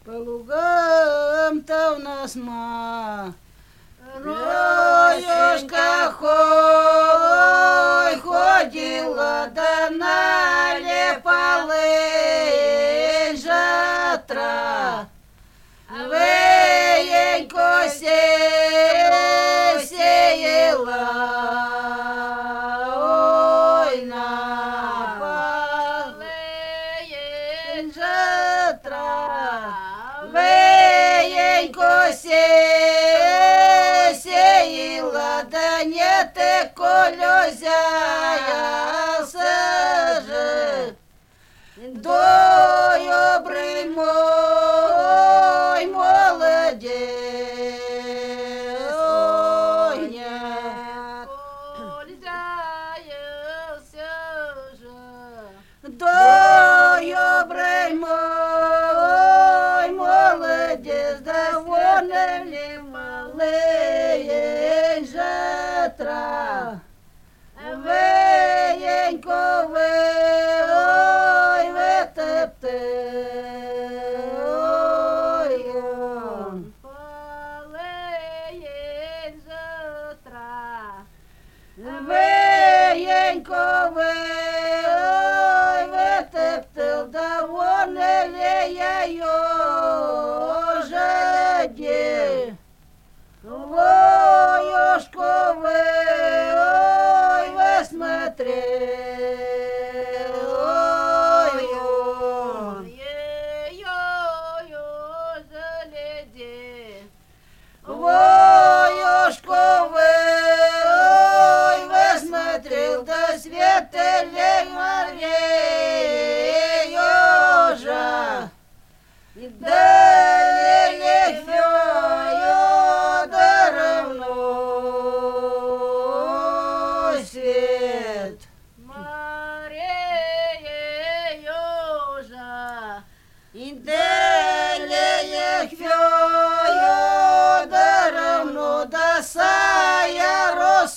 По лугам-то у нас Роюшка ходила, да налепала жатра. Веенько сеяла, ой, на поле жатра. Веенько сеяла, да не те колозяя сажет. Добрий мой молодець, ой, нет, колзяєвся же. Добрий мой молодець, довольний малий жатра. Веєнько Веенько витептил, да воне лея жаді. Воюшко ой, смотри, ой, загляди. Воюшко смотрел, да светлей Марьёжа, и далее да равно свет. Марьёжа, и далее да равно да сая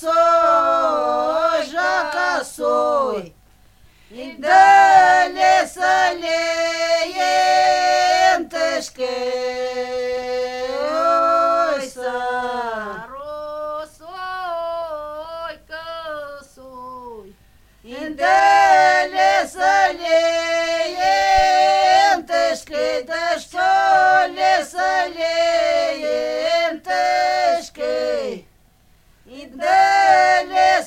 росожа косой. И далее солентышки, ой, са росой косой. И далее солентышки, да что ли солентышки. И далее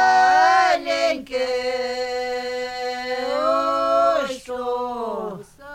саяленьки, ой, что